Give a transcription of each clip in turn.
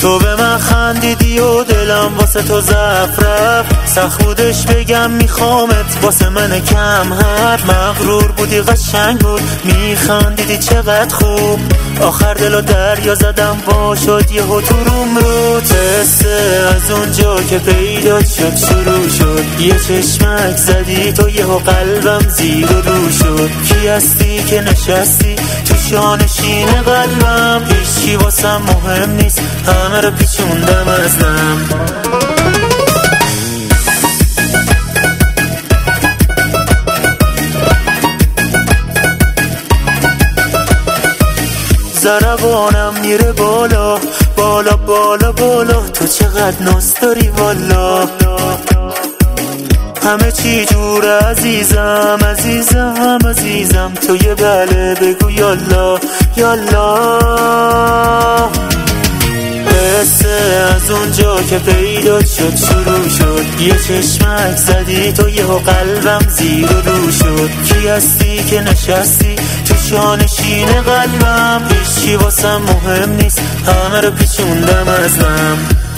تو به من خندیدی و دلم واسه تو ضعف رفت، سخت بودش بگم میخوامت واسه من کم حرف. مغرور بودی قشنگ بود میخندیدی چقدر خوب، آخر دلو دریا زدم وا شد یهو تو روم رو. قصه از اونجا که پیدا شد شروع شد، یه چشمک زدی تو یهو قلبم زیر و رو شد. کی هستی که نشستی تو شانشین قلبم، هیچی واسم مهم نیست همه رو پیچوندم از دم. ضربانم میره بالا بالا بالا بالا، تو چقدر ناز داری والا. همه چی جور عزیزم عزیزم عزیزم، تو یه بله بگو یالا یالا. قصه از اونجا که پیدا شد شروع شد، یه چشمک زدی تو یهو قلبم زیر و رو شد. کی هستی که نشستی تو شانشین قلبم، هیچی واسم مهم نیست همه رو پیچوندم از دم.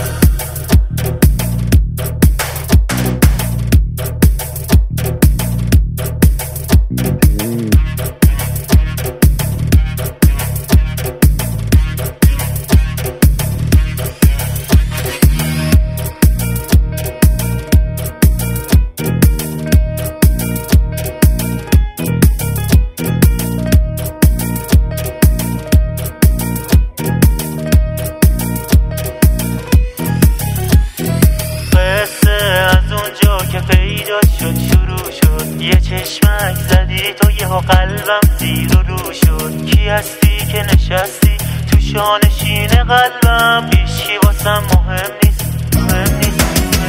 پیدا شد شروع شد، یه چشمک زدی تو یهو قلبم زیر و رو شد. کی هستی که نشستی تو شانشین قلبم، هیچی واسم مهم نیست مهم نیست.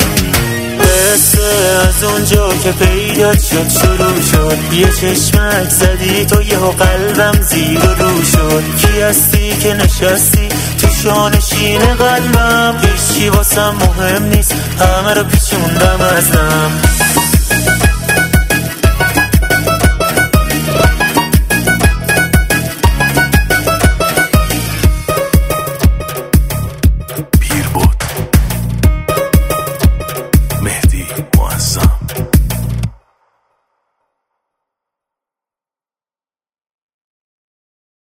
قصه از اونجا که پیدا شد شروع شد، یه چشمک زدی تو یهو قلبم زیر و رو شد. کی هستی که نشستی تو شانشین قلبم، هیچی واسم مهم نیست همه رو پیچوندم از دم.